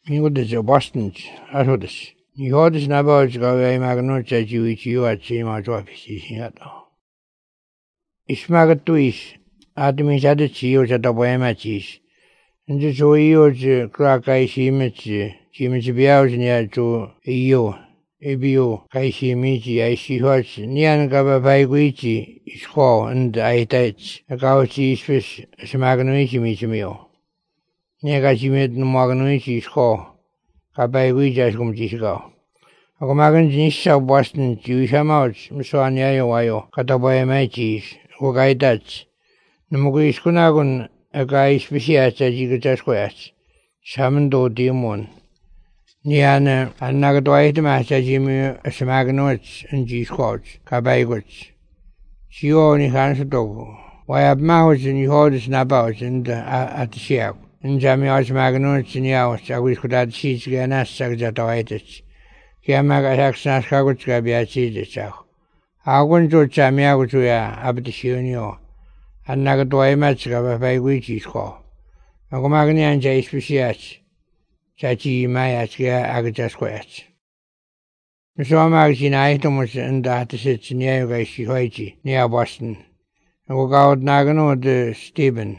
Mingudes Boston, Asodis. Nihodis Naboj Gawai Magnocha Juichi Chima Joffis. Ismagatuis, Admis Adichi, Chataboemachis. And the Joyoj Krakai Shimich, Chimich Biaus near to Eo, Ebio, Kaishimichi, I see watch, Nian Gaba Paiguichi, Isco, and I touch, a gauchi fish, Smagnuichi Michimio. Negajimet no Magnuichi Isco, Kabaiguija Gumjisco. A Gomagan Nisha Boston, Jewish Amouch, Msoania Wayo, Kataboemachis, Ugai Dutch. Numuguis Kunagun. A guy speciates as you get squares. Shamando demon. Niana and Nagadway match as you a smagnots and G squats, Kabaiguts. She only hands a dog. Why have mouths and you hold the snapouts and at the shell. And Jamias magnots and yaws, I wish could add seeds again as Sagatawaitis. Kiamaga Saxon Skagutska cheese. I went to Chamiagutuya, Abdishunio. And Nagadway Matska by Wichis call. A Gomagnian Jay Speciats, Chachi Mayatska Agaja Squats. Miss Magazine items and that sits near Shihoichi, near Boston. And we got Nagano de Stephen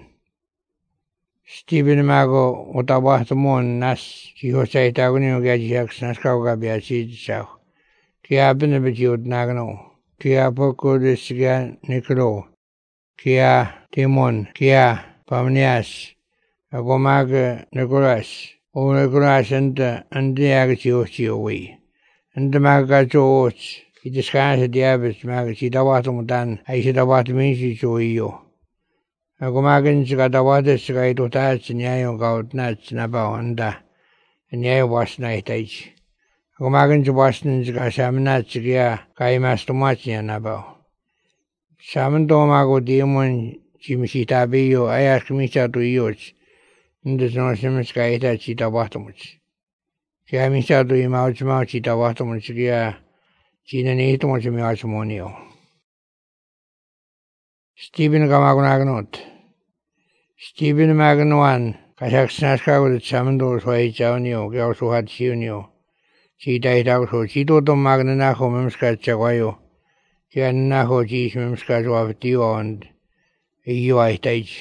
Mago, what about the moon, Nas, Shihosai Tagunio Gajiax, Naskauga Biachi South. Kia Benabit Nagano, Kia Poco de Siga Nicolo. Kia Timon, Kia Pamnias, Agomag Nicolas, O Nicolas and the Agachio away. And the Magacho oats, he disguised the abbess Magachi Dawatum Dan, I should have what means to you. Agomagans got the water sky to touch and Yayo got nuts Naba and Yayo was night age. Agomagans Boston's got some nuts, Kai Master Machi and Naba. Samandomago demon Chimishitabiyo, I ask Misha to use, and there's no Simiskaita Chita Bottomuch. Kiamisha to Imauchma Chita Bottomuch, China Nitomuch Miachimonio. Stephen Gamagonagnot Stephen Maganoan, Kazakhstanska with Samandor Sway Jaunio, Gauso had Shunio. Chita Itauso, Chito to Magnanaho Memska Chaguayo. Naho G. Memskaz of Dio and UI stage.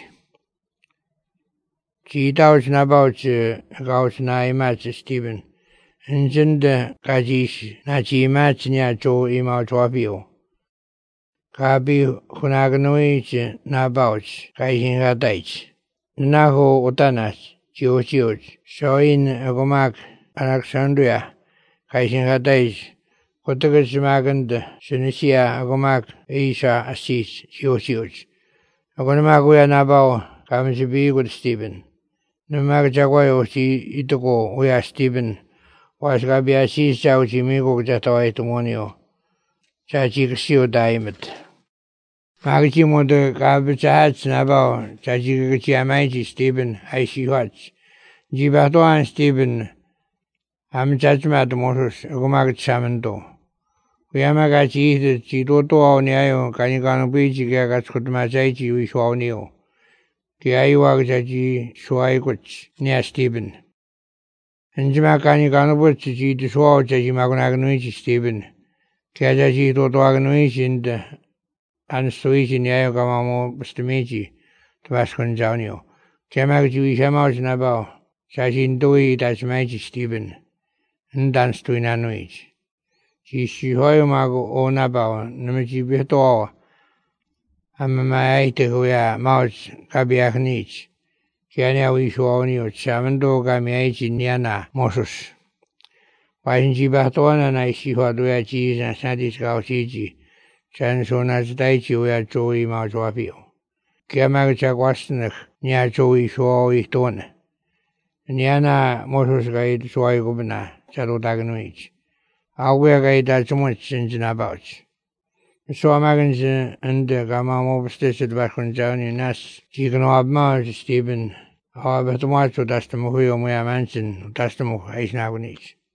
Cheetahs Nabouch Gauss Nai Match Stephen. And then the Kajish Nachi Match near Joe Imau Twapio. Kabi Hunaganoich Nabouch, Kaishin Hadach. Naho Otanas, George, Shoin Agomak, Alexandria, Kaishin Hadach. Kotagazmagand, Sunisia, Agomak, Isha, Assis, Yoshioch. Agonamaguya Nabao, comes to be with Stephen. No Magjaguayo, Itoko, we are Stephen. Was Gabi Assis, Chauchi, Migo, Jatawai to Monio. Chachi Sio Diamond. Magimo de Gabachats Nabao, Chachi Chiamaji, Stephen, I see watch. Jibatoan Stephen. Am judgment motors, Agomag Samando. Yamagachi the Chito on Yayo, Kanigano Beach, Gagaskutmajachi, we saw new. Kiaiwagaji, Shuaiguch, near Stephen. And Jimakanigano Butch, the Swao, Jimagananuichi, Stephen. Kiajaji to Aganuichi and Suichi, Yagamamo, Stamichi, Tabascan Jaunio. Kamagaji, Shamos Nabao, Sajin Doi, that's Magic Stephen. And dance to Inanuich. She Hoyamago o Nabao, Namaji Beto, Amaite Huya, Mouch, Kabiaknich, Kiania Wishuonio, Chamando, Gamiachi, Niana, Mossus. Why in Jibatona, and I see what we are cheese and Santis Gauchiji, Chansonas Daichi, we are Joey Mauchwapio. Kiamagacha Wasnach, Nia Joey Shuoi Tone. Niana, Mossus Guide, Swai Gubna, Charodaganwich. I'll that so much since about. So Magans and Gamma stated back on Johnny Nas, she can have Mars, Stephen. However, the March of Dastamo, we are mentioned, Dastamo, Aisnagonich.